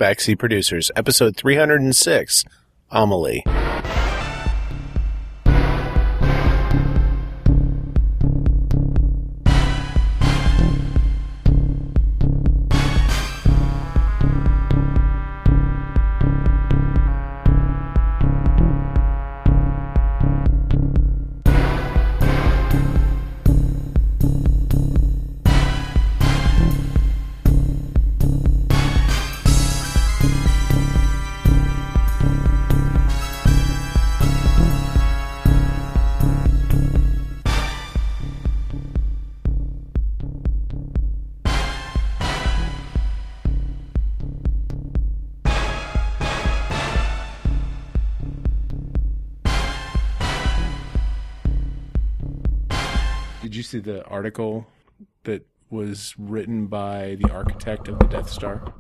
Backseat Producers, episode 306, Amelie. Did you see the article that was written by the architect of the Death Star?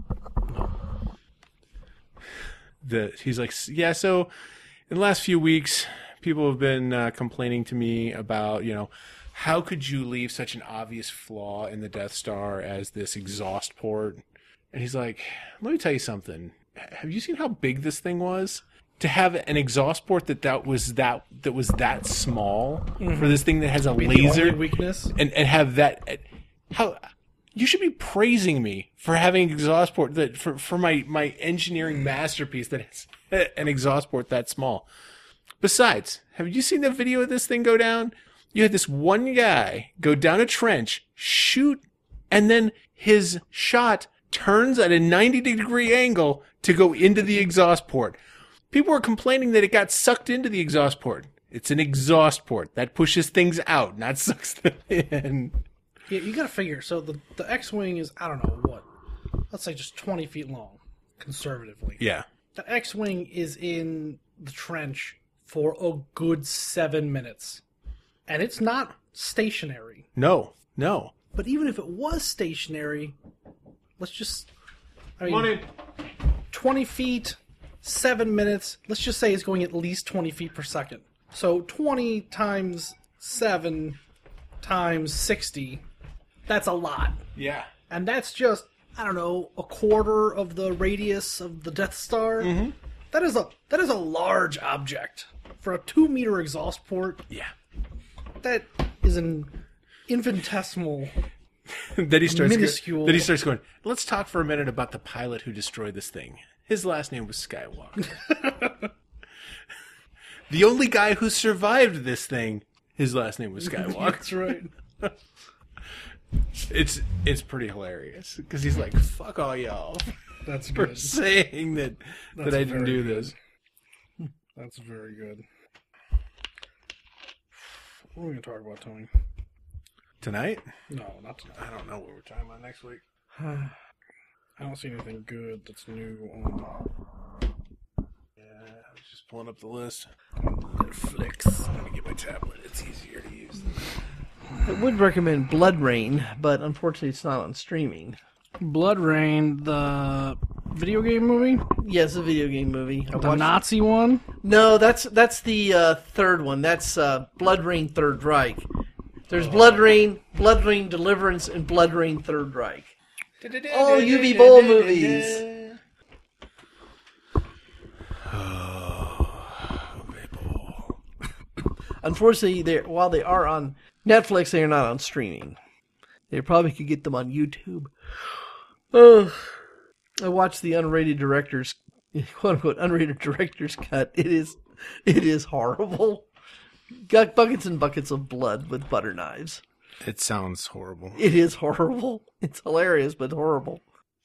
He's like, yeah, so in the last few weeks, people have been complaining to me about, how could you leave such an obvious flaw in the Death Star as this exhaust port? And he's like, let me tell you something. Have you seen how big this thing was? To have an exhaust port that was that small for this thing that has a laser weakness and have that, how you should be praising me for having an exhaust port that for my engineering masterpiece that has an exhaust port that small. Besides, have you seen the video of this thing go down? You had this one guy go down a trench, shoot, and then his shot turns at a 90-degree angle to go into the exhaust port. People were complaining that it got sucked into the exhaust port. It's an exhaust port that pushes things out, not sucks them in. Yeah, you gotta figure. So the X-Wing is, I don't know, what? Let's say just 20 feet long, conservatively. Yeah. The X-Wing is in the trench for a good 7 minutes. And it's not stationary. No. But even if it was stationary, Money. 20 feet... 7 minutes, let's just say it's going at least 20 feet per second. So 20 times 7 times 60, that's a lot. Yeah. And that's just, I don't know, a quarter of the radius of the Death Star. Mm-hmm. That is a large object. For a 2-meter exhaust port, yeah, that is an infinitesimal, minuscule. Then he starts going, let's talk for a minute about the pilot who destroyed this thing. His last name was Skywalker. The only guy who survived this thing, his last name was Skywalker. That's right. It's pretty hilarious because he's like, "Fuck all y'all." That's for good. saying that I didn't do this. That's very good. What are we gonna talk about, Tony? Tonight? No, not tonight. I don't know what we're talking about next week. I don't see anything good that's new on... Yeah, I was just pulling up the list. Netflix. I'm gonna get my tablet. It's easier to use. I would recommend Blood Rain, but unfortunately it's not on streaming. Blood Rain, the video game movie? Yes, a video game movie. The Nazi one? No, that's the third one. That's Blood Rain Third Reich. There's Blood Rain Deliverance, and Blood Rain Third Reich. All UV Bowl movies. Unfortunately, while they are on Netflix, they are not on streaming. They probably could get them on YouTube. I watched the unrated director's, quote unquote, unrated director's cut. It is horrible. Got buckets and buckets of blood with butter knives. It sounds horrible. It is horrible. It's hilarious, but horrible.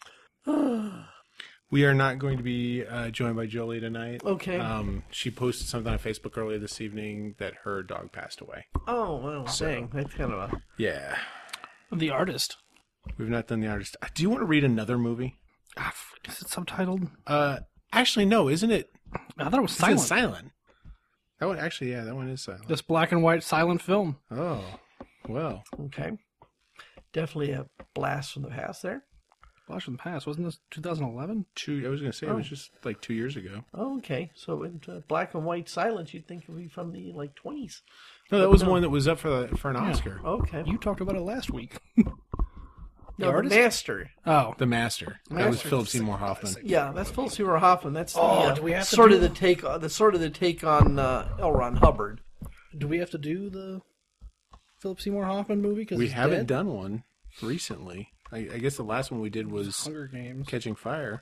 We are not going to be joined by Jolie tonight. Okay. She posted something on Facebook earlier this evening that her dog passed away. Oh, well, dang. That's kind of a... Yeah. The Artist. We've not done The Artist. Do you want to read another movie? Is it subtitled? Actually, no, isn't it? I thought it was silent. It's silent. That one, actually, yeah, that one is silent. This black and white silent film. Oh, well. Okay. Definitely a blast from the past there. Blast from the past. Wasn't this 2011? I was going to say, it was just like 2 years ago. Oh, okay. So in black and white silence, you'd think it would be from the 20s. No, that was one that was up for an Oscar. Okay. You talked about it last week. No, the artist? Master. Oh. The Master. That was Philip Seymour Hoffman. Yeah, that's Philip Seymour Hoffman. That's do we have to sort do- of the take on L. Ron Hubbard. Do we have to do the Philip Seymour Hoffman movie? Because We haven't done one recently. I guess the last one we did was Hunger Games. Catching Fire.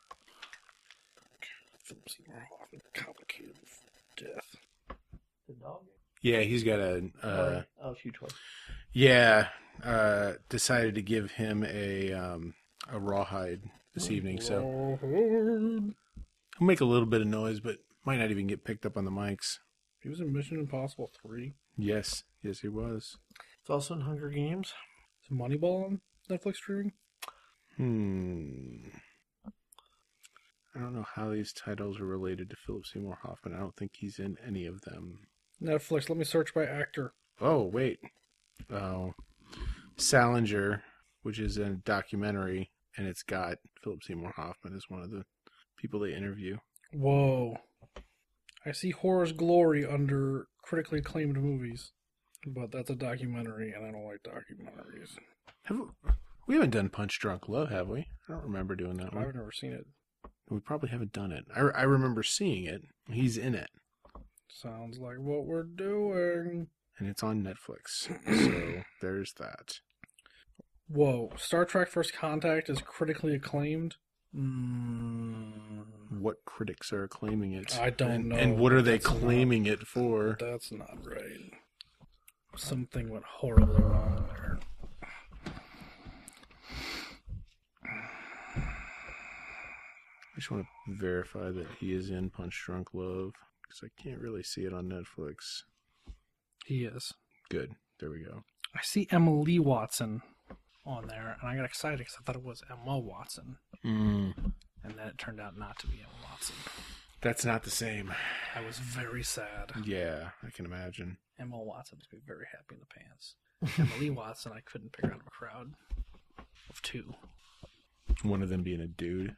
Philip Seymour Hoffman, complicated death. The dog. Yeah, he's got a huge one. decided to give him a rawhide this evening, so he'll make a little bit of noise, but might not even get picked up on the mics. He was in Mission Impossible 3. Yes, he was. It's also in Hunger Games. Is Moneyball on Netflix streaming? I don't know how these titles are related to Philip Seymour Hoffman. I don't think he's in any of them. Netflix, let me search by actor. Oh, wait. Oh, Salinger, which is a documentary, and it's got Philip Seymour Hoffman as one of the people they interview. Whoa. I see Horror's Glory under critically acclaimed movies. But that's a documentary, and I don't like documentaries. We haven't done Punch Drunk Love, have we? I don't remember doing that one. I've never seen it. We probably haven't done it. I remember seeing it. He's in it. Sounds like what we're doing. And it's on Netflix. So there's that. Whoa. Star Trek First Contact is critically acclaimed? What critics are claiming it? I don't know. And what are they That's claiming it for? That's not right. Something went horribly wrong there. I just want to verify that he is in Punch Drunk Love, because I can't really see it on Netflix. He is. Good. There we go. I see Emily Watson on there, and I got excited because I thought it was Emma Watson. And then it turned out not to be Emma Watson. That's not the same. I was very sad. Yeah, I can imagine. Emma Watson would be very happy in the pants. Emily Watson, I couldn't pick her out of a crowd of two. One of them being a dude.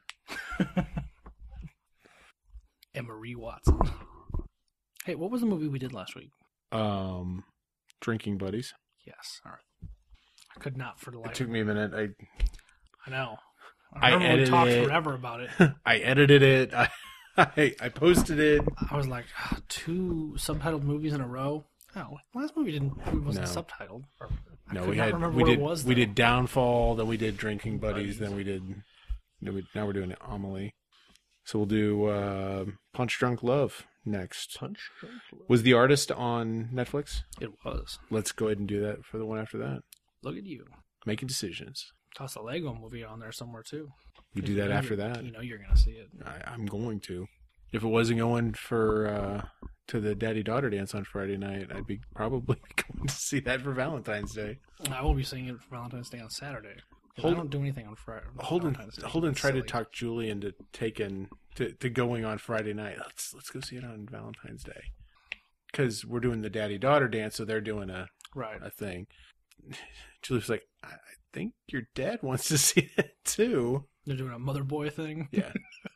Emery Watson. Hey, what was the movie we did last week? Drinking Buddies. Yes. All right. I could not for the life. It took me a minute. I know. I remember we edited talked it. forever about it. I edited it. I posted it. I was like, 2 subtitled movies in a row. Oh, last movie wasn't subtitled. No, we did Downfall, then we did Drinking Buddies, then we did. Now we're doing Amelie. So we'll do Punch Drunk Love next. Punch Drunk Love. Was The Artist on Netflix? It was. Let's go ahead and do that for the one after that. Look at you. Making decisions. Toss a Lego movie on there somewhere too. We do that after that. You know you're gonna see it. I'm going to. If it wasn't going for to the daddy-daughter dance on Friday night, I'd be probably going to see that for Valentine's Day. I will be seeing it for Valentine's Day on Saturday. I don't do anything on Friday. Holden tried to talk Julie into to going on Friday night. Let's go see it on Valentine's Day, because we're doing the daddy-daughter dance, so they're doing a thing. Julie was like, I think your dad wants to see it too. They're doing a mother boy thing. Yeah.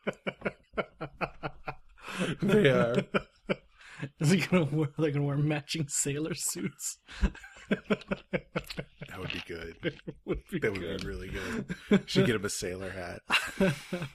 They are. Is he gonna wear? They're gonna wear matching sailor suits. That would be good. That would be really good. Should get him a sailor hat.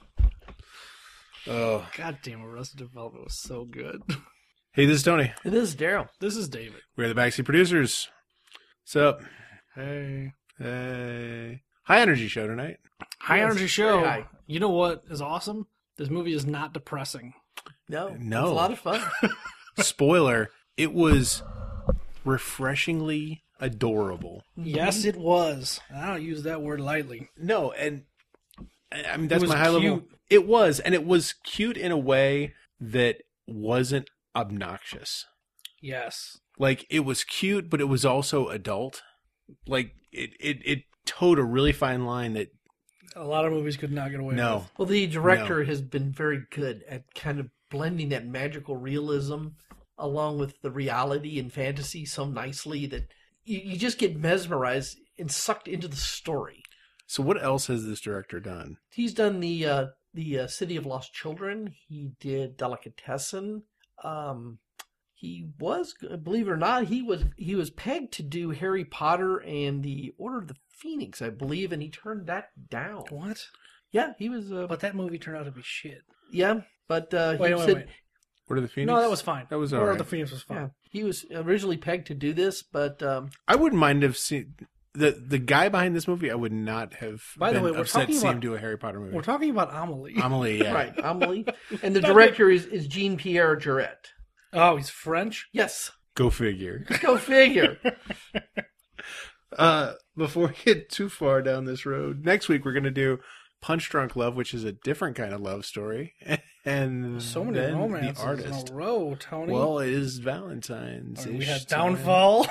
Oh, God damn! Arrested Development was so good. Hey, this is Tony. And this is Daryl. This is David. We're the Backseat Producers. What's up? Hey. High energy show tonight. High Yes, energy show. very high. You know what is awesome? This movie is not depressing. No. No. It's a lot of fun. Spoiler, it was refreshingly adorable. Yes, it was. I don't use that word lightly. No, and I mean, that's was my high level. cute. It was, and it was cute in a way that wasn't obnoxious. Yes. Like, it was cute, but it was also adult. Like, it towed a really fine line that, A lot of movies could not get away no. with. Well, the director has been very good at kind of blending that magical realism along with the reality and fantasy so nicely that you just get mesmerized and sucked into the story. So what else has this director done? He's done the City of Lost Children. He did Delicatessen. He was, believe it or not, he was pegged to do Harry Potter and the Order of the Phoenix, I believe, and he turned that down. What? Yeah, he was. But that movie turned out to be shit. Yeah, but he Wait. said Order of the Phoenix? No, that was fine. That was Order all of the right. Phoenix was fine. yeah, he was originally pegged to do this, but I wouldn't mind if the guy behind this movie. I would not have By the been way, we're upset talking to see him about- do a Harry Potter movie. We're talking about Amelie. Amelie, yeah. right, Amelie, and the director is Jean-Pierre Jeuret. Oh, he's French? Yes, Go figure. go figure. Before we get too far down this road, next week we're going to do Punch Drunk Love, which is a different kind of love story, and So many then romances The Artist. in a row, Tony. Well, it is Valentine's. We had Downfall.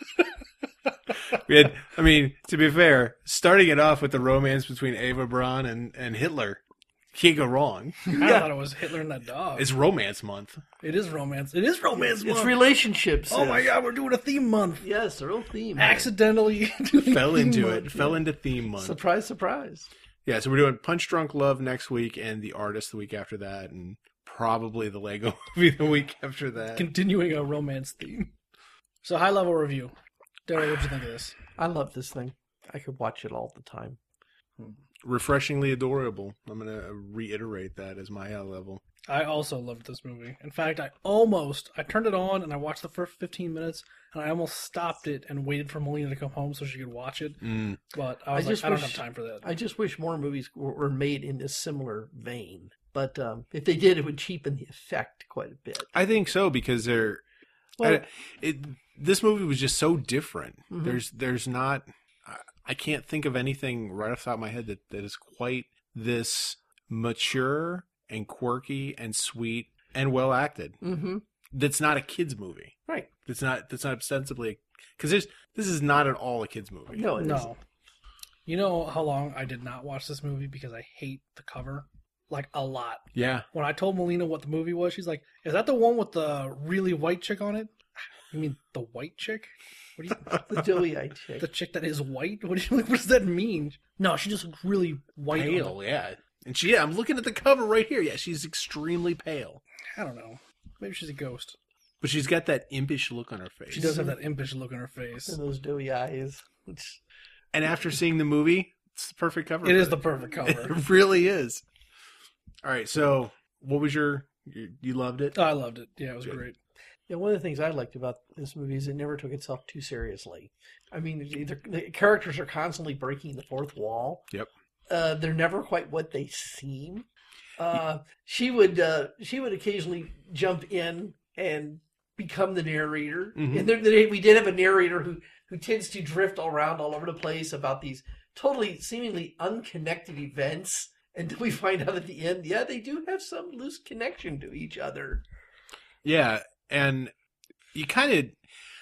We had, I mean, to be fair, starting it off with the romance between Eva Braun and Hitler. Can't go wrong. I thought it was Hitler and that dog. It's Romance Month. It is romance. It is romance month. It's relationships. Oh my god, we're doing a theme month. Yes, a real theme. Accidentally doing Fell theme into month. it. Fell into Theme Month. Surprise, surprise. Yeah, so we're doing Punch Drunk Love next week and The Artist the week after that, and probably the Lego Movie the week after that. Continuing a romance theme. So, high level review. Daryl, what'd you think of this? I love this thing. I could watch it all the time. Refreshingly adorable. I'm going to reiterate that as my level. I also loved this movie. In fact, I turned it on and I watched the first 15 minutes and I almost stopped it and waited for Melina to come home so she could watch it. But I was I don't have time for that. I just wish more movies were made in this similar vein. But if they did, it would cheapen the effect quite a bit. I think so, because this movie was just so different. Mm-hmm. There's not... I can't think of anything right off the top of my head that is quite this mature and quirky and sweet and well acted. Mm-hmm. That's not a kid's movie. Right. That's not ostensibly, because this is not at all a kid's movie. No, it isn't. No. You know how long I did not watch this movie because I hate the cover? Like, a lot. Yeah. When I told Melina what the movie was, she's like, is that the one with the really white chick on it? You mean the white chick? What do you... The doughy-eyed chick. The chick that is white? What does that mean? No, she just looks really white. Pale, yeah. And I'm looking at the cover right here. Yeah, she's extremely pale. I don't know. Maybe she's a ghost. But she's got that impish look on her face. She does have that impish look on her face. And those doughy eyes. And after seeing the movie, it's the perfect cover. It is the perfect cover. It really is. All right, so what was you loved it? Oh, I loved it. Yeah, it was Good. great. Yeah, one of the things I liked about this movie is it never took itself too seriously. I mean, the characters are constantly breaking the fourth wall. Yep. They're never quite what they seem. She would occasionally jump in and become the narrator. Mhm. And we did have a narrator who tends to drift around all over the place about these totally seemingly unconnected events until we find out at the end, yeah, they do have some loose connection to each other. Yeah, and you kind of...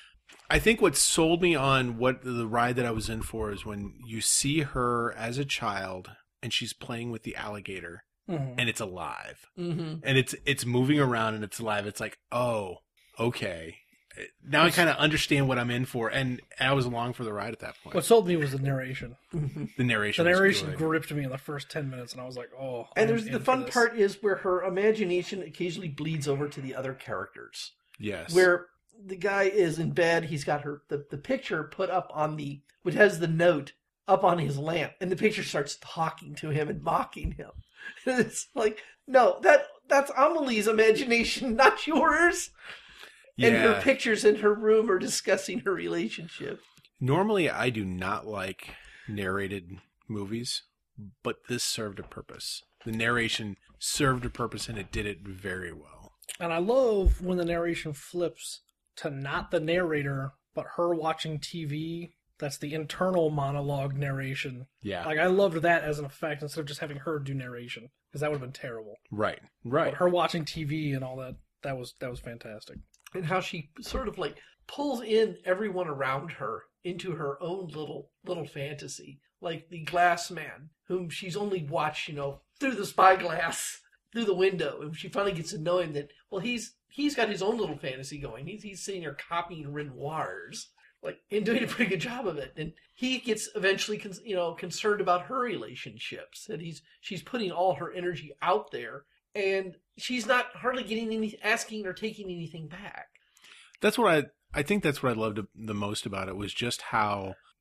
I think what sold me on what the ride that I was in for is when you see her as a child and she's playing with the alligator Mhm. and it's alive. Mm-hmm. And it's moving around and it's alive. It's like, oh, okay. Now I kind of understand what I'm in for, and I was along for the ride at that point. What sold me was the narration. The narration. The was narration good. gripped me in the first 10 minutes, and I was like, oh. And I'm there's in the for fun this. part is where her imagination occasionally bleeds over to the other characters. Yes. Where the guy is in bed, he's got the picture put up on which has the note up on his lamp, and the picture starts talking to him and mocking him. And it's like, no, that's Amelie's imagination, not yours. And her Yeah. pictures in her room are discussing her relationship. Normally, I do not like narrated movies, but this served a purpose. The narration served a purpose, and it did it very well. And I love when the narration flips to not the narrator, but her watching TV. That's the internal monologue narration. Yeah. Like, I loved that as an effect instead of just having her do narration, because that would have been terrible. Right. But her watching TV and all that was fantastic. And how she sort of like pulls in everyone around her into her own little fantasy. Like the glass man, whom she's only watched, through the spyglass, through the window. And she finally gets to know him that, well, he's got his own little fantasy going. He's sitting there copying Renoir's, and doing a pretty good job of it. And he gets eventually, concerned about her relationships. And she's putting all her energy out there. And she's not hardly getting asking or taking anything back. That's what I think that's what I loved the most about it, was just how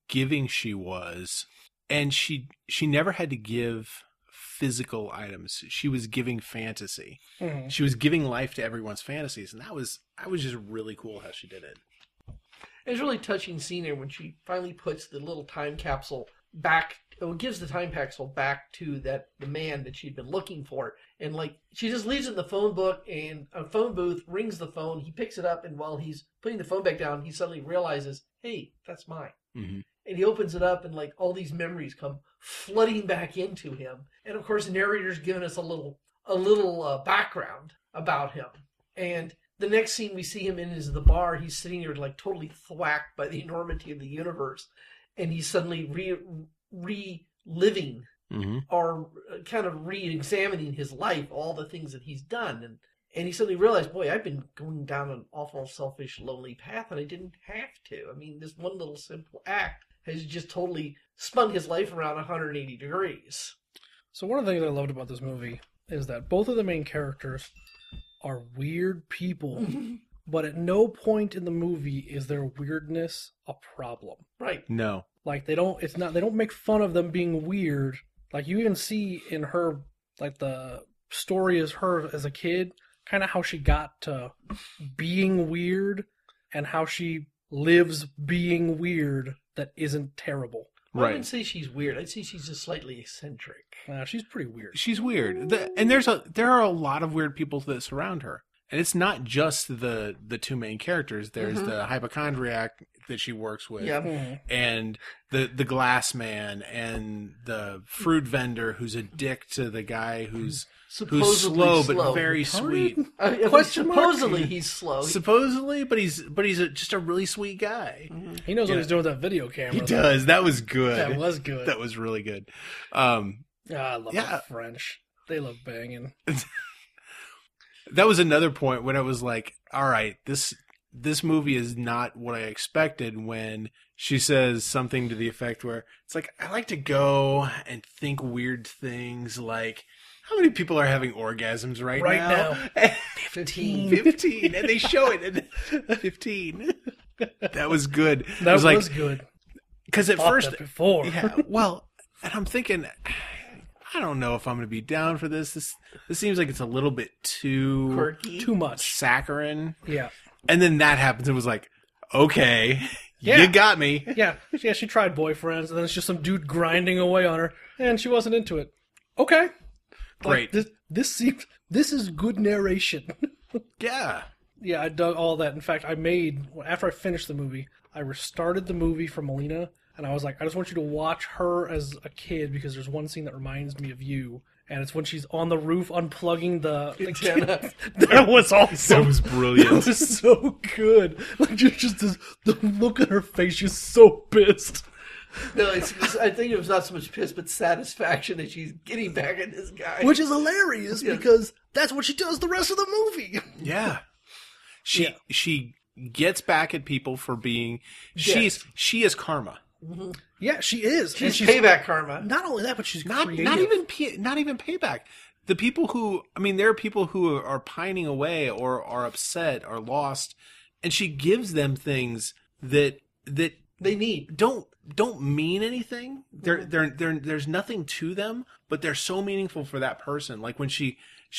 giving she was, and she never had to give physical items. She was giving fantasy. Mhm. She was giving life to everyone's fantasies, and that was just really cool how she did it. It's a really touching scene there when she finally puts the little time capsule back, or gives the time capsule back to the man that she'd been looking for. And like, she just leaves it in the phone book, and a phone booth, rings the phone, he picks it up, and while he's putting the phone back down, he suddenly realizes, hey, that's mine. Mm-hmm. And he opens it up, and like all these memories come flooding back into him. And of course, the narrator's given us a little background about him. And the next scene we see him in is the bar. He's sitting there like totally thwacked by the enormity of the universe, and he's suddenly reliving Mm-hmm. or kind of re-examining his life, all the things that he's done, and he suddenly realized, boy, I've been going down an awful selfish, lonely path, and I didn't have to. I mean, this one little simple act has just totally spun his life around 180 degrees. So one of the things I loved about this movie is that both of the main characters are weird people, but at no point in the movie is their weirdness a problem. Right. No. Like they don't make fun of them being weird. Like you even see in her, like the story is her as a kid, kind of how she got to being weird and how she lives being weird that isn't terrible. I Right. wouldn't say she's weird. I'd say she's just slightly eccentric. She's pretty weird. She's weird. And there are a lot of weird people that surround her. And it's not just the two main characters. There's the hypochondriac that she works with, Yeah. and the glass man, and the fruit vendor who's a dick to the guy who's slow but very sweet. Question mark? Supposedly he's slow. Supposedly, but he's just a really sweet guy. He knows what he's doing with that video camera. He though. does. That was good. That was good. That was really good. I love Yeah. the French. They love banging. That was another point when I was like, all right, this movie is not what I expected, when she says something to the effect where it's like, I like to go and think weird things like, how many people are having orgasms right now? 15. 15. And they show it in 15. That was good. That was like, good. because at Thought first, that before. yeah, well, and I'm thinking, I don't know if I'm going to be down for this. This seems like it's a little bit too Quirky. Too much. saccharine. Yeah. And then that happens. It was like, okay, Yeah. you got me. Yeah. She tried boyfriends, and then it's just some dude grinding away on her, and she wasn't into it. Okay. Great. Like, this is good narration. Yeah. Yeah, I dug all that. In fact, after I finished the movie, I restarted the movie for Melina, and I was like, I just want you to watch her as a kid, because there's one scene that reminds me of you, and it's when she's on the roof unplugging the Antenna. That was awesome. That was brilliant. It was so good. Like, just the look at her face, she's so pissed. No, I think it was not so much piss, but satisfaction that she's getting back at this guy. Which is hilarious, because that's what she does the rest of the movie. Yeah. She gets back at people for being, Yes. she is karma. Yeah, she is. And she's payback karma. Not only that, but she's Not creative. not even payback. The people who, I mean, there are people who are pining away or are upset or lost, and she gives them things that They need. don't mean anything. There's nothing to them, but they're so meaningful for that person. Like when she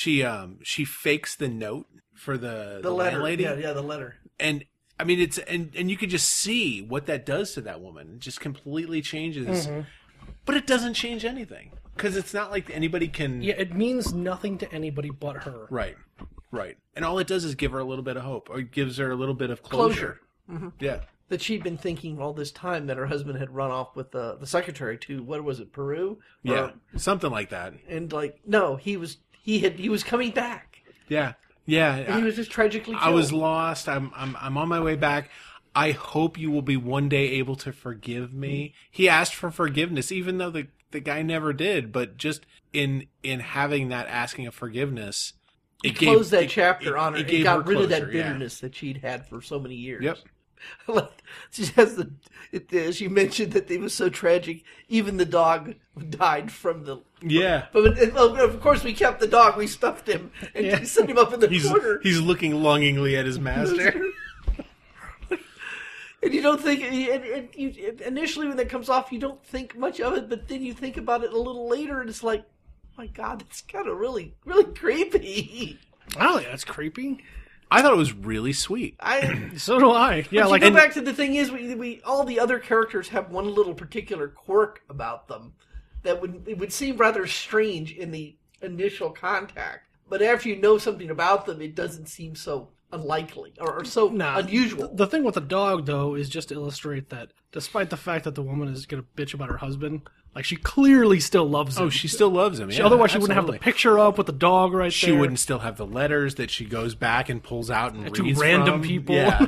fakes the note for the letter. landlady. Yeah, the letter. And I mean, it's and you could just see what that does to that woman. It just completely changes. But it doesn't change anything, because it's not like anybody can. Yeah, it means nothing to anybody but her. Right. And all it does is give her a little bit of hope, or it gives her a little bit of closure. Yeah. That she'd been thinking all this time that her husband had run off with the secretary to, what was it, Peru? Yeah. Something like that. And like, no, he was coming back. Yeah. Yeah. And he was just tragically killed. I was lost. I'm on my way back. I hope you will be one day able to forgive me. He asked for forgiveness, even though the guy never did. But just in having that asking of forgiveness, it closed that chapter on her. It got rid of that bitterness that she'd had for so many years. Yep. She has she mentioned that it was so tragic. Even the dog died from the. Yeah. But of course, we kept the dog. We stuffed him and set him up in the corner. He's looking longingly at his master. And you don't think, and you, initially when that comes off, you don't think much of it, but then you think about it a little later, and it's like, my God, that's kind of really, really creepy. I don't think that's creepy. I thought it was really sweet. So do I. Yeah, but like you go back to the thing is, we all the other characters have one little particular quirk about them that it would seem rather strange in the initial contact, but after you know something about them, it doesn't seem so unlikely or so unusual. The thing with the dog, though, is just to illustrate that despite the fact that the woman is going to bitch about her husband, like, she clearly still loves him. Oh, she still loves him. Yeah, otherwise, she wouldn't have the picture up with the dog right there. She wouldn't still have the letters that she goes back and pulls out and to reads random from. people. Yeah.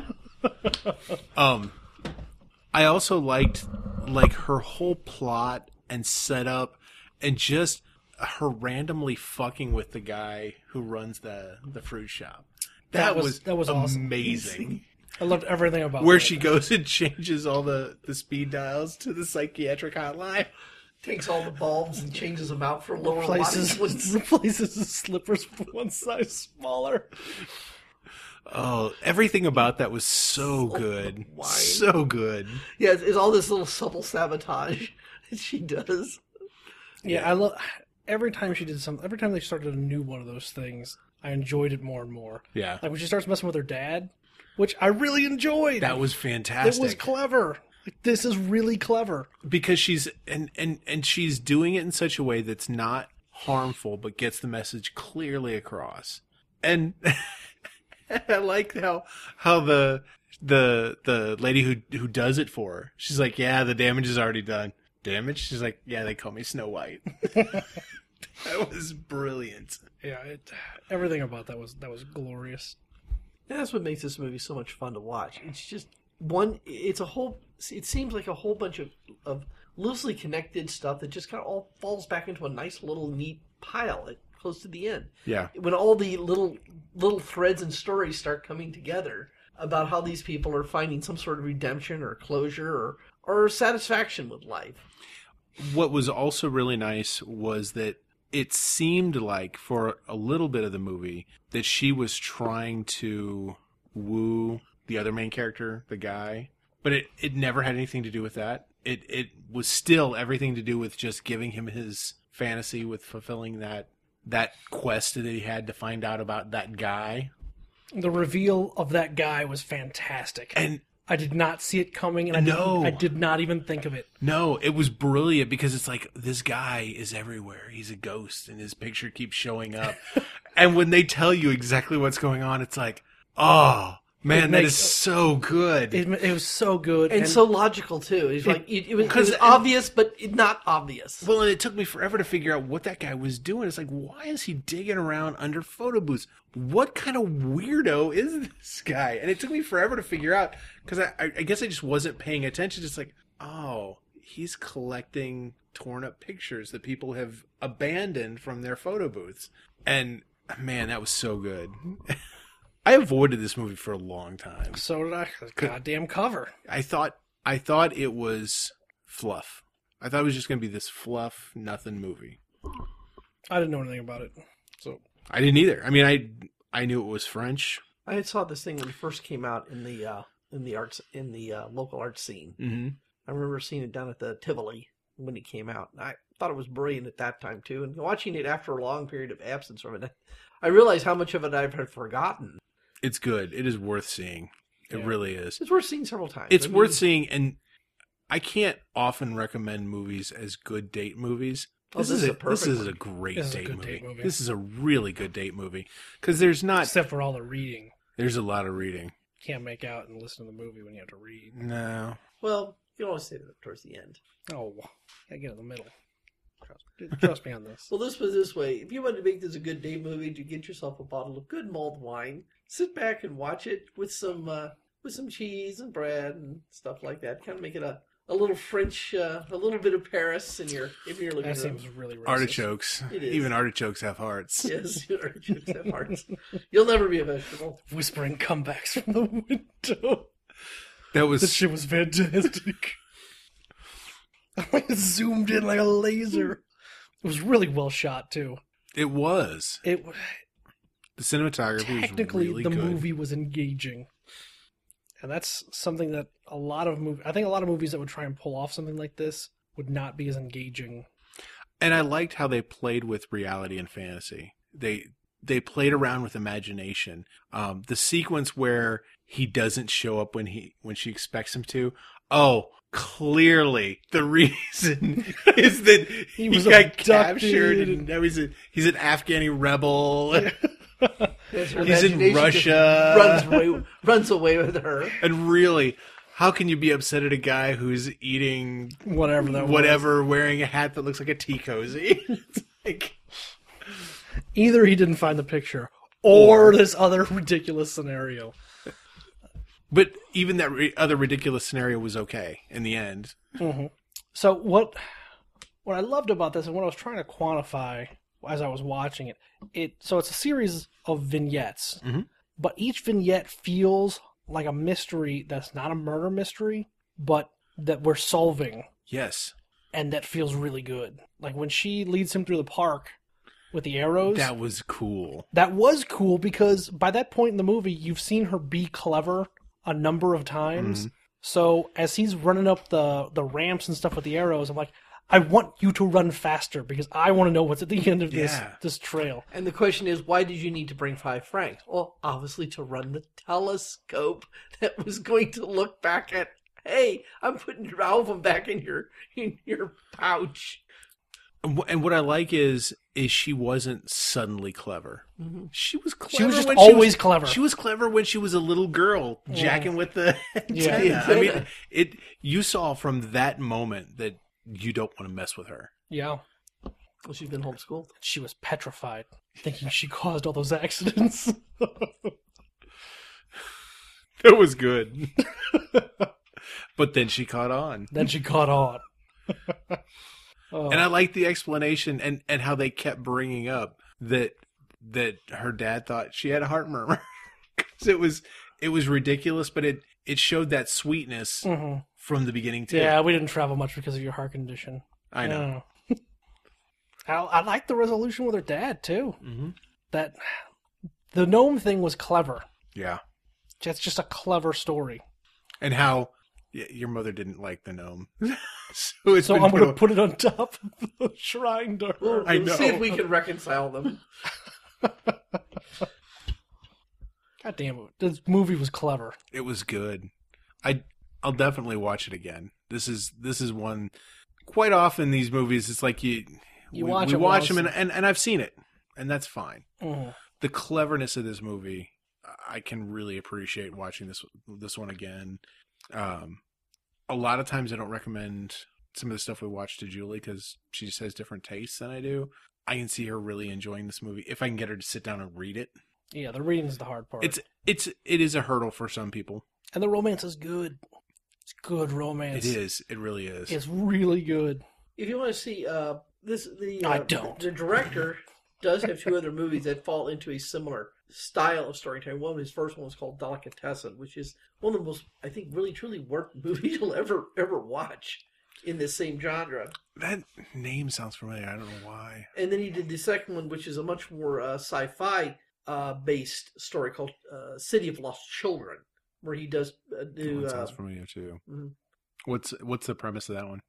I also liked, like, her whole plot and setup and just her randomly fucking with the guy who runs the fruit shop. That was amazing. I loved everything about where that. she goes and changes all the speed dials to the psychiatric hotline. Takes all the bulbs and changes them out for lower replaces the slippers for one size smaller. Oh, everything about that was so good. So good. Yeah, it's all this little subtle sabotage that she does. Yeah, I love every time she did something. Every time they started a new one of those things, I enjoyed it more and more. Yeah, like when she starts messing with her dad, which I really enjoyed. That was fantastic. It was clever. Like, this is really clever because she's and she's doing it in such a way that's not harmful, but gets the message clearly across. And I like how the lady who does it for her, she's like, yeah, the damage is already done. Damage? She's like, yeah, they call me Snow White. That was brilliant. Yeah, everything about that was glorious. And that's what makes this movie so much fun to watch. It's just it seems like a whole bunch of loosely connected stuff that just kind of all falls back into a nice little neat pile close to the end. Yeah. When all the little threads and stories start coming together about how these people are finding some sort of redemption or closure or satisfaction with life. What was also really nice was that it seemed like for a little bit of the movie that she was trying to woo the other main character, the guy, but it never had anything to do with that. It was still everything to do with just giving him his fantasy with fulfilling that quest that he had to find out about that guy. The reveal of that guy was fantastic. And I did not see it coming, and I did not even think of it. No, it was brilliant because it's like, this guy is everywhere. He's a ghost, and his picture keeps showing up. And when they tell you exactly what's going on, it's like, oh, man, that is so good. It was so good. And so logical, too. It was obvious, but not obvious. Well, and it took me forever to figure out what that guy was doing. It's like, why is he digging around under photo booths? What kind of weirdo is this guy? And it took me forever to figure out, because I guess I just wasn't paying attention. Just like, oh, he's collecting torn up pictures that people have abandoned from their photo booths. And, man, that was so good. I avoided this movie for a long time. So did I. Goddamn cover. I thought it was fluff. I thought it was just going to be this fluff, nothing movie. I didn't know anything about it, so I didn't either. I mean, I knew it was French. I saw this thing when it first came out in the local art scene. Mm-hmm. I remember seeing it down at the Tivoli when it came out. I thought it was brilliant at that time too. And watching it after a long period of absence from it, I realized how much of it I've had forgotten. It's good. It is worth seeing. It really is. It's worth seeing several times. It's worth seeing, and I can't often recommend movies as good date movies. This is a great date movie. This is a really good date movie because there's not, except for all the reading. There's a lot of reading. Can't make out and listen to the movie when you have to read. No. Well, you can always save it towards the end. Oh, I get in the middle. Trust me on this. Well, this was this way. If you want to make this a good date movie, to get yourself a bottle of good mulled wine, sit back and watch it with some cheese and bread and stuff like that. Kind of make it a little French, a little bit of Paris in your living room. That seems really racist. Artichokes. It is. Even artichokes have hearts. Yes, artichokes have hearts. You'll never be a vegetable. Whispering comebacks from the window. That shit was fantastic. It zoomed in like a laser. It was really well shot too. It was. The cinematography was really good. Technically, the movie was engaging. And that's something that I think a lot of movies that would try and pull off something like this would not be as engaging. And I liked how they played with reality and fantasy. They played around with imagination. The sequence where he doesn't show up when she expects him to. Oh, clearly the reason is that he got captured and now he's an Afghani rebel. He's in Russia. Runs away with her. And really, how can you be upset at a guy who's eating whatever, wearing a hat that looks like a tea cozy? It's like, either he didn't find the picture, or this other ridiculous scenario. But even that other ridiculous scenario was okay in the end. Mm-hmm. So what I loved about this, and what I was trying to quantify as I was watching it, so it's a series of vignettes, but each vignette feels like a mystery that's not a murder mystery, but that we're solving. Yes. And that feels really good. Like when she leads him through the park with the arrows. That was cool. That was cool because by that point in the movie, you've seen her be clever a number of times. So as he's running up the ramps and stuff with the arrows, I'm like, I want you to run faster because I want to know what's at the end of this trail. And the question is, why did you need to bring 5 francs? Well, obviously to run the telescope that was going to look back at, hey, I'm putting your album back in your pouch. And what I like is she wasn't suddenly clever. She was clever. She was just always clever. She was clever when she was a little girl, jacking with the antenna. Yeah. I mean, you saw from that moment that you don't want to mess with her. Yeah. Well, she's been homeschooled. She was petrified, thinking she caused all those accidents. It was good. But then she caught on. And I like the explanation and how they kept bringing up that her dad thought she had a heart murmur. 'Cause it was ridiculous, but it showed that sweetness from the beginning too. Yeah, we didn't travel much because of your heart condition. I know. I like the resolution with her dad too. That the gnome thing was clever. Yeah. It's just a clever story. And how your mother didn't like the gnome. So I'm going to put it on top of the shrine to her. I know. See if we can reconcile them. God damn it. This movie was clever. It was good. I'll definitely watch it again. This is one. Quite often these movies, it's like we watch them and I've seen it, and that's fine. The cleverness of this movie, I can really appreciate watching this one again. A lot of times I don't recommend some of the stuff we watch to Julie because she just has different tastes than I do. I can see her really enjoying this movie if I can get her to sit down and read it. Yeah, the reading is the hard part. It is a hurdle for some people. And the romance is good. It's good romance. It is. It really is. It's really good. If you want to see I don't. The director does have 2 other movies that fall into a similar style of storytelling. One of his first one was called Delicatessen, which is one of the most, I think, really truly worth movies you'll ever watch in this same genre. That name sounds familiar. I don't know why. And then he did the second one, which is a much more sci-fi based story called City of Lost Children, where he does do. That sounds familiar too. Mm-hmm. What's the premise of that one?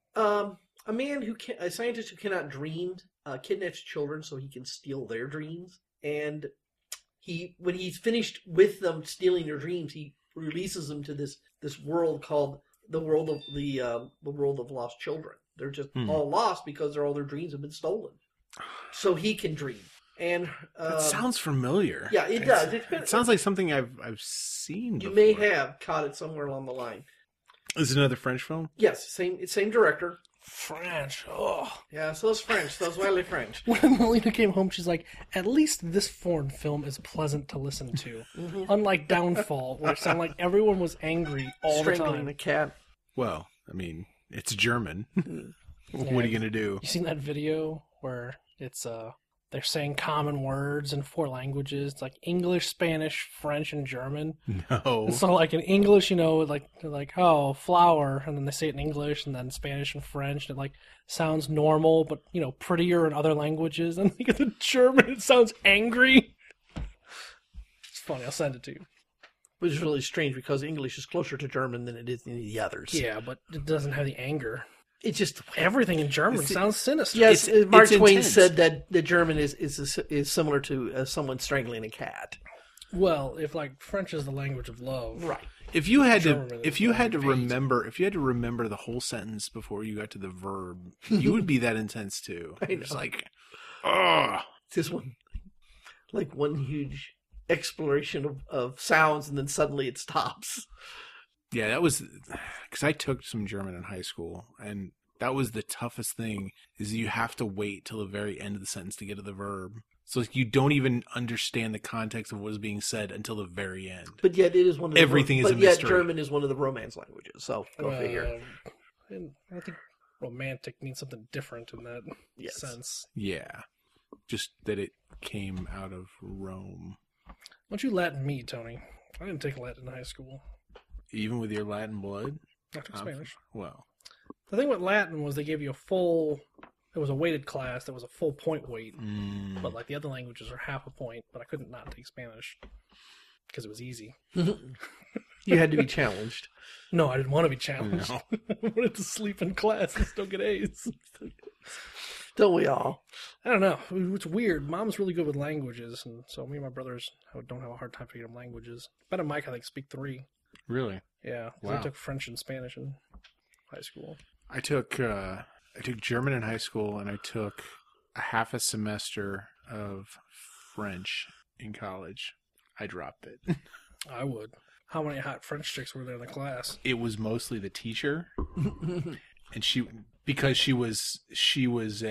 A scientist who cannot dream, kidnaps children so he can steal their dreams, and when he's finished with them stealing their dreams, he releases them to this world called the world of lost children. They're just all lost because all their dreams have been stolen, so he can dream. And that sounds familiar. Yeah, it does. It sounds like something I've seen before. You may have caught it somewhere along the line. Is it another French film? Yes, same director. French. Oh. Yeah, so those French. Those wily French. When Melina came home, she's like, at least this foreign film is pleasant to listen to. Unlike Downfall, where it sounded like everyone was angry all the time. Strangling a cat. Well, I mean, it's German. What are you going to do? You seen that video where it's they're saying common words in 4 languages? It's like English, Spanish, French, and German. No. And so like in English, like they're like, oh, flower, and then they say it in English, and then Spanish and French, and it like sounds normal, but prettier in other languages. And like in the German, it sounds angry. It's funny. I'll send it to you. Which is really strange because English is closer to German than it is in the others. Yeah, but it doesn't have the anger. It's just Everything in German sounds sinister. Yes, Mark it's Twain intense. said that the German is similar to someone strangling a cat. Well, if like French is the language of love, Right. If you had German to, is if you had to very vague. remember the whole sentence before you got to the verb, you would be that intense too. I It's know. like, ugh. This one, like one huge exploration of sounds, and then suddenly it stops. Yeah, that was because I took some German in high school, and that was the toughest thing. Is you have to wait till the very end of the sentence to get to the verb. So you don't even understand the context of what is being said until the very end. But yet it is one of the Everything is but a yet mystery. German is one of the Romance languages. So go figure. and I think romantic means something different in that Yes. sense. Yeah, just that it came out of Rome. Don't you Latin me, Tony? I didn't take Latin in high school. Even with your Latin blood. I took Spanish. Well, The thing with Latin was they gave you a full. It was a weighted class that was a full point weight, but like the other languages are half a point. But I couldn't not take Spanish because it was easy. You had to be challenged. No, I didn't want to be challenged. no. I wanted to sleep in class and still get A's. Don't we all? I don't know. It's weird. Mom's really good with languages, and so me and my brothers don't have a hard time picking up languages. Bet and Mike, I think, speak 3. Really? Yeah, 'cause Wow. I took French and Spanish in high school. I took German in high school, and I took a half a semester of French in college. I dropped it. I would. How many hot French chicks were there in the class? It was mostly the teacher, and she was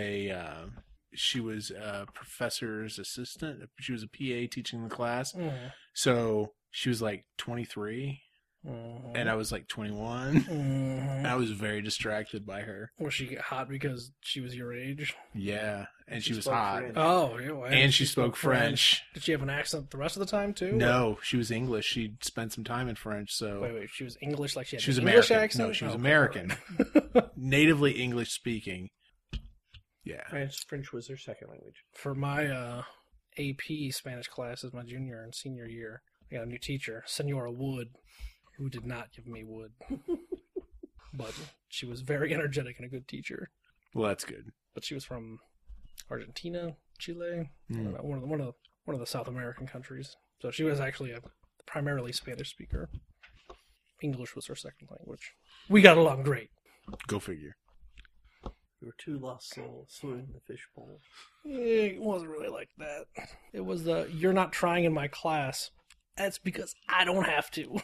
a professor's assistant. She was a PA teaching the class, so she was like 23, and I was like 21. And I was very distracted by her. Was she hot because she was your age? Yeah, and she was spoke hot. French. Oh, yeah. Well, And she spoke French. Did she have an accent the rest of the time too? No, she was English. She spent some time in French, so Wait. She was English, like she had she was an English American. accent. No, she was Oh, American. alright. Natively English speaking. Yeah. French was their second language. For my AP Spanish classes, my junior and senior year, I got a new teacher, Senora Wood, who did not give me wood, but she was very energetic and a good teacher. Well, that's good. But she was from Argentina, Chile, I don't know, one of the South American countries. So she was actually a primarily Spanish speaker. English was her second language. We got along great. Go figure. We were two lost souls swimming in the fishbowl. It wasn't really like that. It was you're not trying in my class. That's because I don't have to.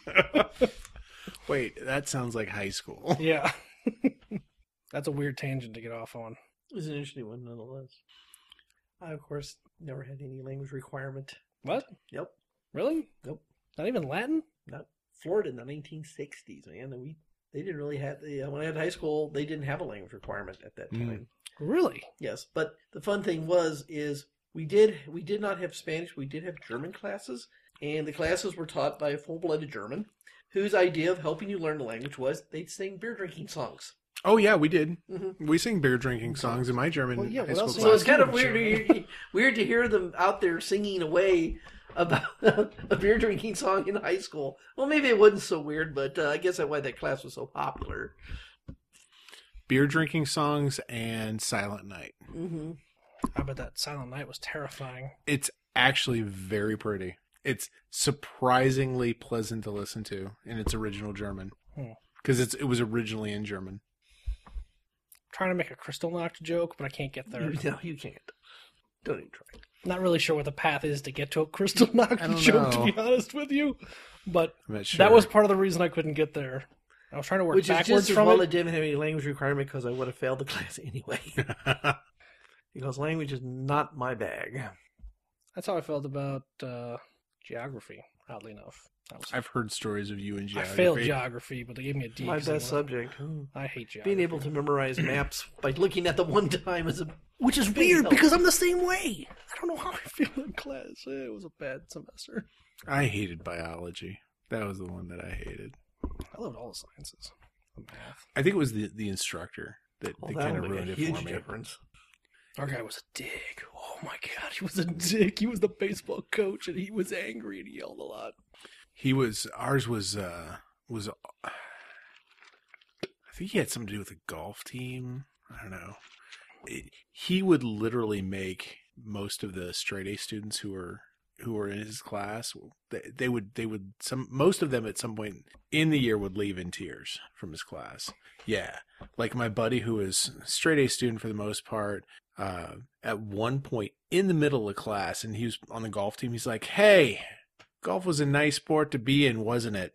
Wait, that sounds like high school. Yeah. That's a weird tangent to get off on. It was an interesting one, nonetheless. I, of course, never had any language requirement. What? Yep. Really? Nope. Not even Latin? Not Florida in the 1960s, man. They didn't really have when I had high school. They didn't have a language requirement at that time. Really? Yes, but the fun thing is we did not have Spanish. We did have German classes, and the classes were taught by a full-blooded German, whose idea of helping you learn the language was they'd sing beer drinking songs. Oh yeah, we did. Mm-hmm. We sing beer drinking songs in my German Well, yeah, high what school else- class. So it's kind of German. weird to hear them out there singing away about a beer drinking song in high school. Well, maybe it wasn't so weird, but I guess that's why that class was so popular. Beer drinking songs and Silent Night. Mm-hmm. I bet that Silent Night was terrifying. It's actually very pretty. It's surprisingly pleasant to listen to in its original German because it was originally in German. Trying to make a Crystal Knocked joke, but I can't get there. No, you can't. Don't even try. Not really sure what the path is to get to a Crystal Knocked I don't joke, know. to be honest with you. But I'm not sure. that was part of the reason I couldn't get there. I was trying to work Which is backwards just as from well it. it didn't have any language requirement because I would have failed the class anyway. Because language is not my bag. That's how I felt about geography, oddly enough. I've heard stories of you in I geography. failed geography, but they gave me a D. My 'cause they best wanted- subject. I hate geography. Being able to memorize maps by looking at them one time is a... Which is Big weird help. because I'm the same way. I don't know how I feel in class. It was a bad semester. I hated biology. That was the one that I hated. I loved all the sciences. The math. I think it was the instructor that Well, kind that'll of make ruined a it huge for me. difference. Our guy was a dick. Oh my god, he was a dick. He was the baseball coach and he was angry and he yelled a lot. Ours was I think he had something to do with a golf team. I don't know. He would literally make most of the straight A students who were in his class, most of them at some point in the year would leave in tears from his class. Yeah. Like my buddy who was a straight A student for the most part, at one point in the middle of class, and he was on the golf team, he's like, "Hey, golf was a nice sport to be in, wasn't it?"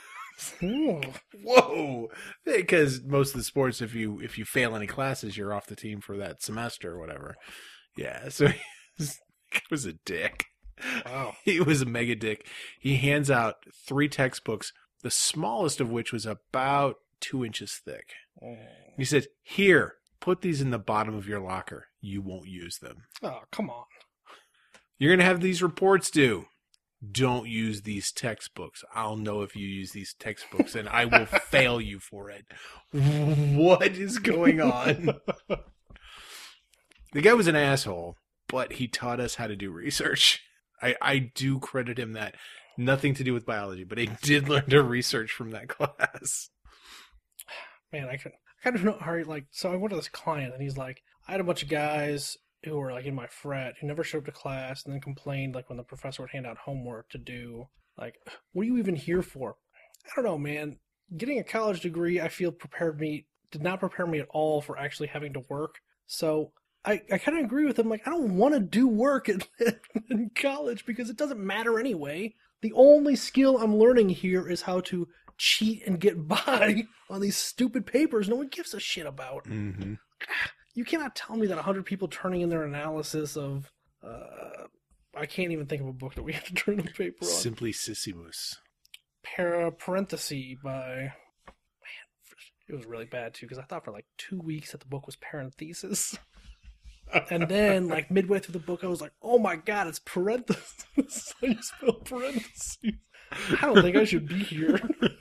Whoa! Because most of the sports, if you fail any classes, you're off the team for that semester or whatever. Yeah, so he was a dick. Wow. He was a mega dick. He hands out 3 textbooks, the smallest of which was about 2 inches thick. He said, "Here, put these in the bottom of your locker. You won't use them. Oh, come on. You're going to have these reports due. Don't use these textbooks. I'll know if you use these textbooks, and I will fail you for it." What is going on? The guy was an asshole, but he taught us how to do research. I do credit him that. Nothing to do with biology, but I did learn to research from that class. Man, I kind of know how, like, so I went to this client, and he's like, I had a bunch of guys who were, like, in my frat who never showed up to class and then complained, like, when the professor would hand out homework to do, like, what are you even here for? I don't know, man. Getting a college degree, I feel did not prepare me at all for actually having to work. So I kind of agree with him. Like, I don't want to do work in college because it doesn't matter anyway. The only skill I'm learning here is how to cheat and get by on these stupid papers no one gives a shit about. Mm-hmm. You cannot tell me that 100 people turning in their analysis of, I can't even think of a book that we have to turn a paper on. Simply Sisymus. Parenthesis by, man, it was really bad too, because I thought for like 2 weeks that the book was parenthesis. And then, like, midway through the book, I was like, oh my god, it's parenthesis. How you spell parentheses? I don't think I should be here.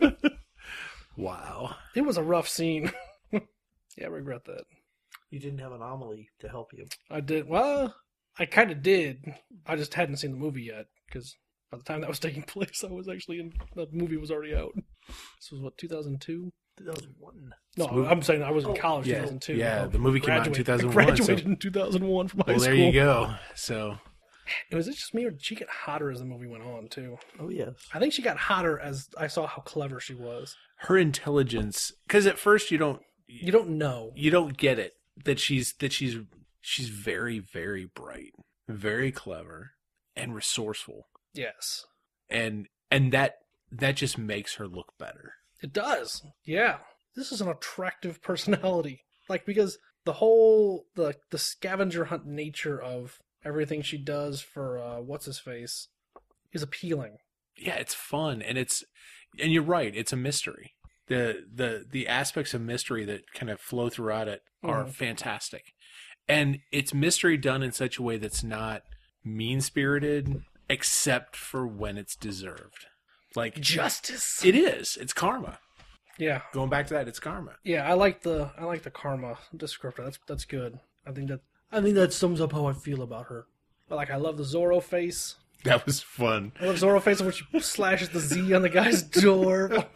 Wow. It was a rough scene. Yeah, I regret that. You didn't have an Amelie to help you. I did. Well, I kind of did. I just hadn't seen the movie yet, because by the time that was taking place, I was actually the movie was already out. This was, what, 2002? 2001. No, I'm saying I was in college in 2002. Yeah, the movie came out in 2001. I graduated in 2001 from high school. Well, there you go. So, was it just me, or did she get hotter as the movie went on, too? Oh, yes. I think she got hotter as I saw how clever she was. her intelligence, because at first you don't know. You don't get it that she's very, very bright, very clever, and resourceful. Yes. And that just makes her look better. It does. Yeah. This is an attractive personality. Like, because the whole, the scavenger hunt nature of everything she does for, what's-his-face is appealing. Yeah, it's fun, and you're right, it's a mystery. The aspects of mystery that kind of flow throughout it are fantastic. And it's mystery done in such a way that's not mean-spirited, except for when it's deserved. Like justice. It is. It's karma. Yeah. Going back to that, it's karma. Yeah, I like the karma descriptor. That's good. I think that sums up how I feel about her. But I love the Zorro face. That was fun. I love Zorro face, which slashes the Z on the guy's door.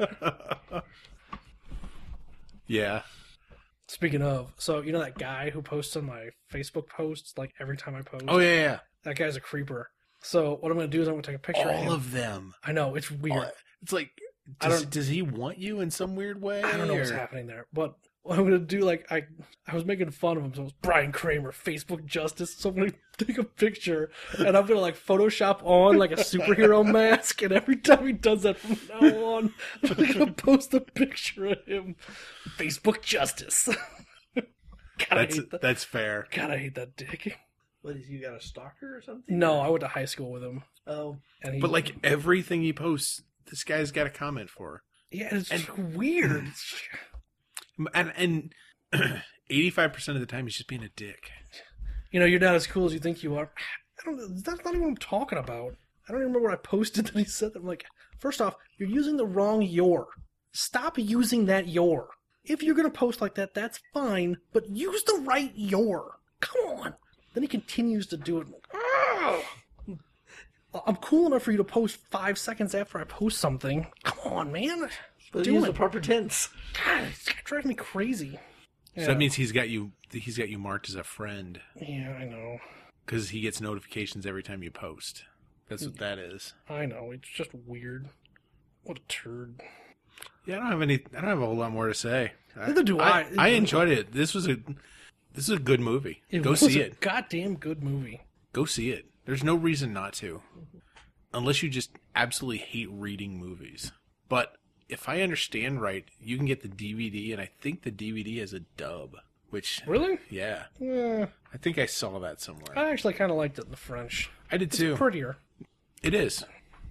Yeah. Speaking of, so you know that guy who posts on my Facebook posts every time I post? Oh yeah. That guy's a creeper. So what I'm going to do is I'm going to take a picture of him. All of them. I know, it's weird. It's like, does he want you in some weird way? I don't know what's happening there. But what I'm going to do, I was making fun of him, so it was Brian Kramer, Facebook Justice. So I'm going to take a picture, and I'm going to Photoshop on a superhero mask, and every time he does that from now on, I'm going to post a picture of him. Facebook Justice. That's fair. God, I hate that dick. What, you got a stalker or something? No, I went to high school with him. Oh. And but everything he posts, this guy's got a comment for. Yeah, it's weird. And 85% of the time he's just being a dick. You know, you're not as cool as you think you are. I don't know. That's not even what I'm talking about. I don't even remember what I posted that he said that. I'm like, first off, you're using the wrong your. Stop using that your. If you're going to post like that, that's fine, but use the right your. Come on. Then he continues to do it. Oh! I'm cool enough for you to post 5 seconds after I post something. Come on, man. But use the proper tense. God, it drives me crazy. So that means he's got you marked as a friend. Yeah, I know. Because he gets notifications every time you post. That's what that is. I know. It's just weird. What a turd. Yeah, I don't have a whole lot more to say. Neither do I. I enjoyed it. This was a good movie. Go see it. Goddamn good movie. Go see it. There's no reason not to. Unless you just absolutely hate reading movies. But if I understand right, you can get the DVD, and I think the DVD has a dub. Which Really? Yeah. Yeah. I think I saw that somewhere. I actually kind of liked it in the French. I did too. It's prettier. It is.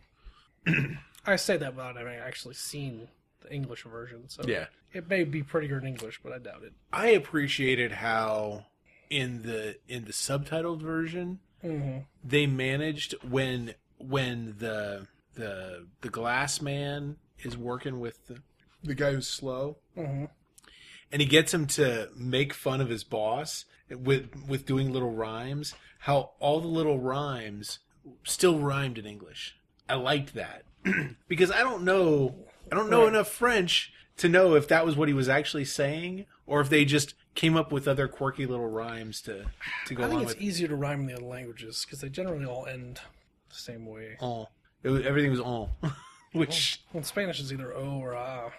I say that without having actually seen the English version. So Yeah. it may be prettier in English, but I doubt it. I appreciated how in the subtitled version they managed when the glass man is working with the guy who's slow, and he gets him to make fun of his boss with doing little rhymes. How all the little rhymes still rhymed in English. I liked that because I don't know enough French to know if that was what he was actually saying or if they just came up with other quirky little rhymes to go I along think with. it's easier to rhyme in the other languages because they generally all end the same way. Everything was on, which Well, in Spanish, it's either O or ah.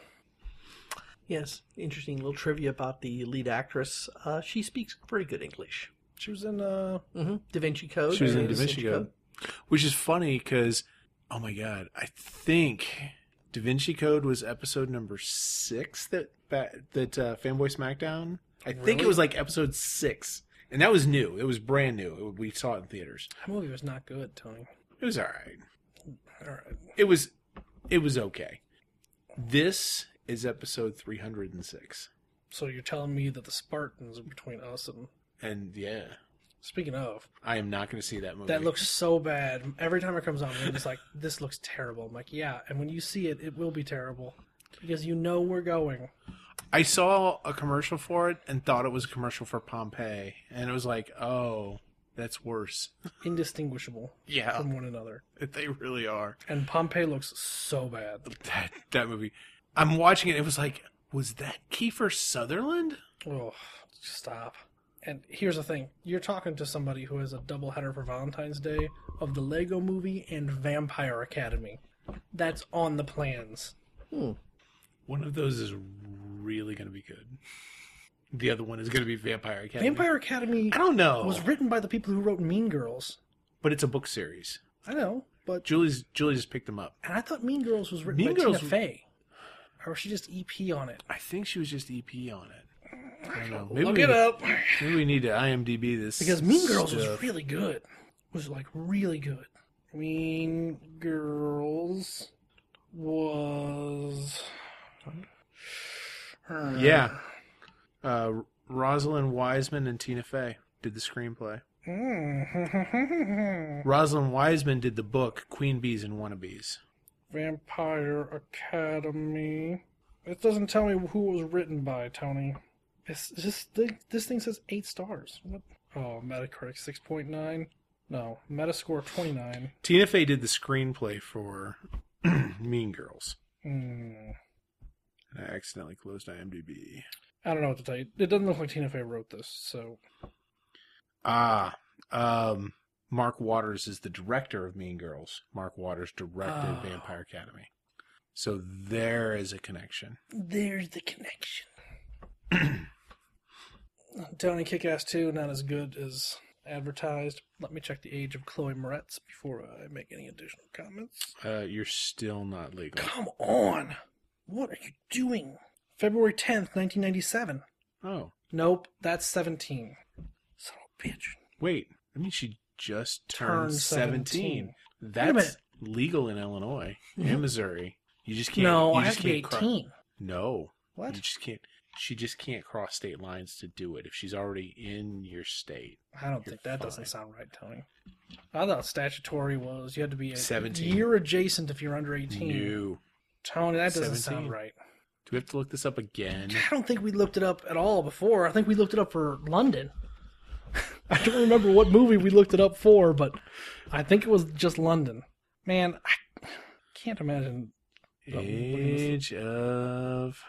Yes, interesting little trivia about the lead actress. She speaks very good English. She was in Da Vinci Code. she was in Da Vinci Code, which is funny because, oh my god, I think Da Vinci Code was episode number 6 that Fanboy Smackdown. I think it was like episode 6, and that was new. It was brand new. We saw it in theaters. That movie was not good, Tony. It was all right. All right. It was okay. This is episode 306, So you're telling me that the Spartans are between us and... yeah, Speaking of, I am not going to see that movie. that looks so bad. Every time it comes on, I'm just like, this looks terrible. I'm like, yeah, and when you see it, it will be terrible. Because you know we're going. I saw a commercial for it and thought it was a commercial for Pompeii, and it was like, oh, that's worse. Indistinguishable Yeah, from one another. they really are. And Pompeii looks so bad. That movie. I'm watching it. It was like, was that Kiefer Sutherland? Oh, stop. And here's the thing. You're talking to somebody who has a doubleheader for Valentine's Day of the Lego Movie and Vampire Academy. That's on the plans. One of those is really going to be good. The other one is going to be Vampire Academy. Vampire Academy I don't know. was written by the people who wrote Mean Girls. But it's a book series. I know, but... Julie just picked them up. And I thought Mean Girls was written Mean by Girls Tina Fey. Or was she just EP on it? I think she was just EP on it. I don't know. Look it up. Maybe we need to IMDb this. Because Mean Girls was stuff. really good. It was, like, really good. Mean Girls was... Yeah. Rosalind Wiseman and Tina Fey did the screenplay. Rosalind Wiseman did the book Queen Bees and Wannabes. Vampire Academy. It doesn't tell me who it was written by, Tony. This thing says 8 stars. What? Oh, Metacritic 6.9. No, Metascore 29. Tina Fey did the screenplay for Mean Girls. Hmm. And I accidentally closed IMDb. I don't know what to tell you. It doesn't look like Tina Fey wrote this, so... Mark Waters is the director of Mean Girls. Mark Waters directed Vampire Academy. So there is a connection. There's the connection. Tony Kick-Ass 2, not as good as advertised. Let me check the age of Chloe Moretz before I make any additional comments. You're still not legal. Come on! What are you doing? February 10th, 1997. Oh. Nope, that's 17. Son of a bitch. Wait, I mean she just turned 17. Wait a That's minute. legal in Illinois and Missouri. You just can't. No, you I have just to be can't 18. No. What? You just can't. She just can't cross state lines to do it if she's already in your state. I don't think that doesn't sound right, Tony. I thought statutory was you had to be a 17. year adjacent if you're under 18. No. Tony, that doesn't 17. sound right. Do we have to look this up again? I don't think we looked it up at all before. I think we looked it up for London. I don't remember what movie we looked it up for, but I think it was just London. Man, I can't imagine. Age of...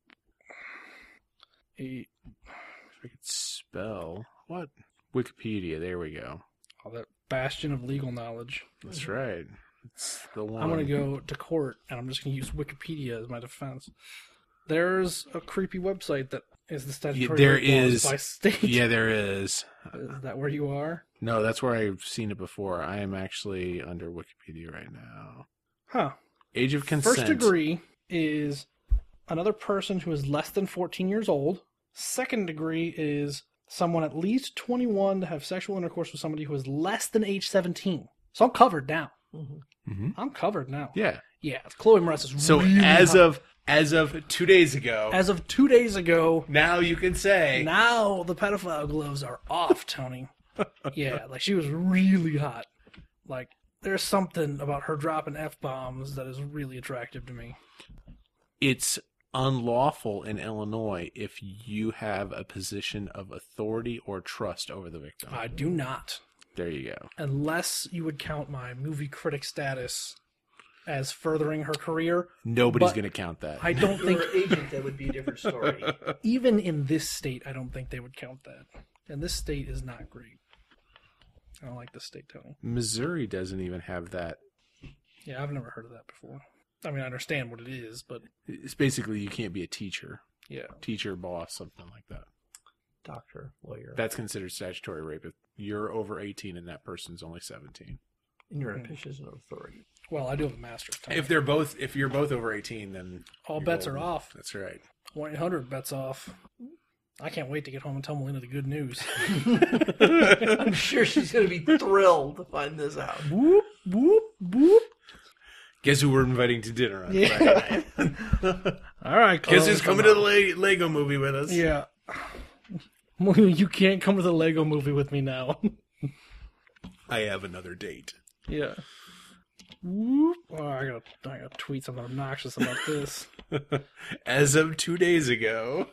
A, If I could spell... What? Wikipedia, there we go. oh, that bastion of legal knowledge. That's right. It's the one. I'm going to go to court, and I'm just going to use Wikipedia as my defense. There's a creepy website that is the statutory there rape laws is. by state. Yeah, there is. Is that where you are? No, that's where I've seen it before. I am actually under Wikipedia right now. Huh. Age of consent. First degree is another person who is less than 14 years old. Second degree is someone at least 21 to have sexual intercourse with somebody who is less than age 17. So I'm covered now. Mhm. I'm covered now. Yeah. Yeah, Chloe Moretz is So really hot. as of 2 days ago, As of 2 days ago, now you can say now the pedophile gloves are off, Tony. Yeah, like she was really hot. Like there's something about her dropping F-bombs that is really attractive to me. it's unlawful in Illinois if you have a position of authority or trust over the victim. I do not. There you go. Unless you would count my movie critic status as furthering her career. Nobody's But going to count that. I don't If you think, were agent, that would be a different story. even in this state, I don't think they would count that. And this state is not great. I don't like this state, Tony. Missouri doesn't even have that. Yeah, I've never heard of that before. I mean, I understand what it is, but It's basically you can't be a teacher, yeah. boss, something like that. Doctor, lawyer. That's considered statutory rape if you're over 18 and that person's only 17. in your position of authority. Well, I do have a master's. Tony. If you're both over 18, then All you're bets are golden. off. That's right. 1-800 bets off. I can't wait to get home and tell Melina the good news. I'm sure she's going to be thrilled to find this out. Whoop, whoop, whoop. Guess who we're inviting to dinner on Yeah. Friday night? All right. Guess Chloe, who's coming to the Lego movie with us? Yeah. You can't come to the Lego movie with me now. I have another date. Yeah. Whoop. Oh, I gotta tweet something obnoxious about this. As of 2 days ago.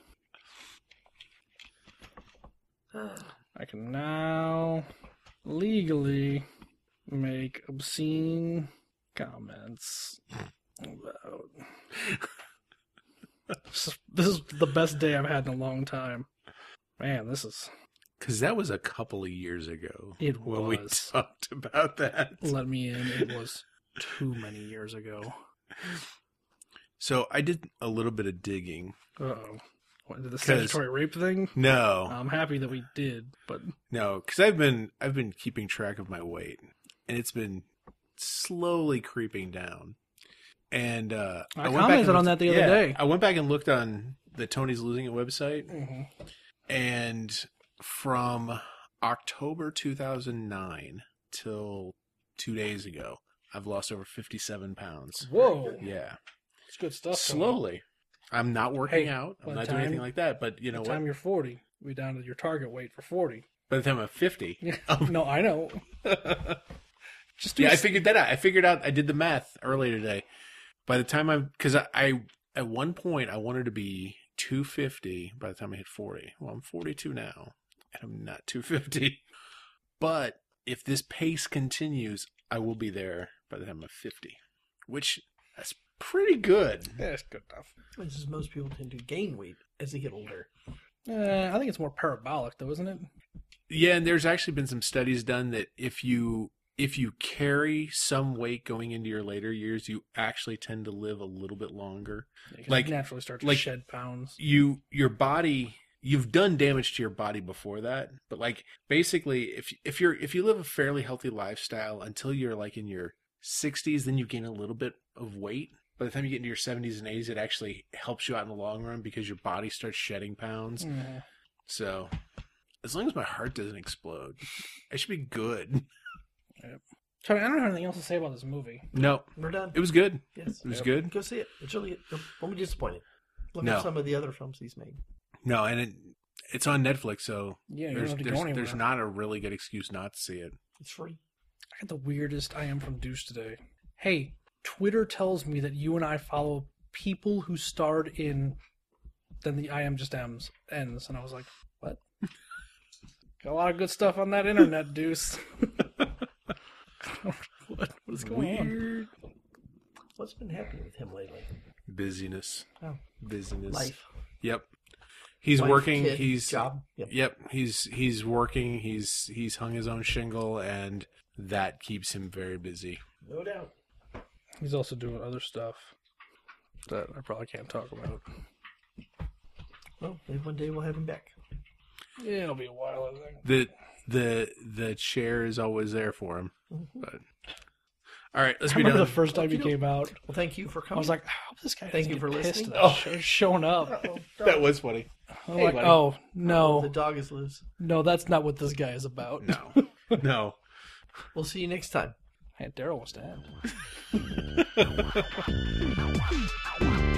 I can now legally make obscene comments about. This is the best day I've had in a long time. Man, this is. Because that was a couple of years ago. It when we was. talked about that. Let me in. It was too many years ago. So I did a little bit of digging. Uh-oh. What, did the statutory rape thing? No, I'm happy that we did, but no, because I've been keeping track of my weight, and it's been slowly creeping down. And I went back and commented on looked- that the other yeah, day. I went back and looked on the Tony's Losing It website, Mhm. and from October 2009 till 2 days ago, I've lost over 57 pounds. Whoa. Yeah, It's good stuff. Tony. slowly. I'm not working Hey, out. by I'm the not doing anything time- like that. But you know By the what? time you're 40, we're down to your target weight for 40. By the time I'm 50, No, I know. Just do yeah, I s- figured that out. I did the math earlier today. By the time because I at one point I wanted to be 250 by the time I hit 40. Well, I'm 42 now, and I'm not 250. But if this pace continues, I will be there by the time I'm 50, which that's pretty good. Yeah, it's good enough. This is most people tend to gain weight as they get older. I think it's more parabolic, though, isn't it? Yeah, and there's actually been some studies done that if you carry some weight going into your later years, you actually tend to live a little bit longer. You Like- naturally start to like- shed pounds. Your body, you've done damage to your body before that, but like basically if you live a fairly healthy lifestyle until you're like in your 60s, then you gain a little bit of weight. By the time you get into your 70s and 80s, it actually helps you out in the long run because your body starts shedding pounds. Mhm. So as long as my heart doesn't explode, I should be good. Tony, I don't have anything else to say about this movie. No, We're done. it was good. Yes. It was good. Go see it. It's really good. Won't be disappointed. Look No. at some of the other films he's made. No, and it's on Netflix, so Yeah, you don't there's have to go anywhere. there's not a really good excuse not to see it. It's free. I got the weirdest I am from Deuce today. Hey, Twitter tells me that you and I follow people who starred in. Then the I am just ends, and I was like, what? Got a lot of good stuff on that internet, Deuce. What is going on? What's been happening with him lately? Busyness. Oh. Busyness. Life. Yep. He's Wife, working. kid, He's job. Yep. He's working. He's hung his own shingle, and that keeps him very busy. No doubt. He's also doing other stuff that I probably can't talk about. Well, maybe one day we'll have him back. Yeah, it'll be a while, I think. The chair is always there for him. But all right, let's I be remember done. the first time he came out. Well, thank you for I coming. was like, oh, this guy. Thank you for listening. Showing up. That was funny. I'm Hey, like, buddy. oh The no, dog is loose. no, that's not what this guy is about. No, no. We'll see you next time. Hey, Daryl wants to end.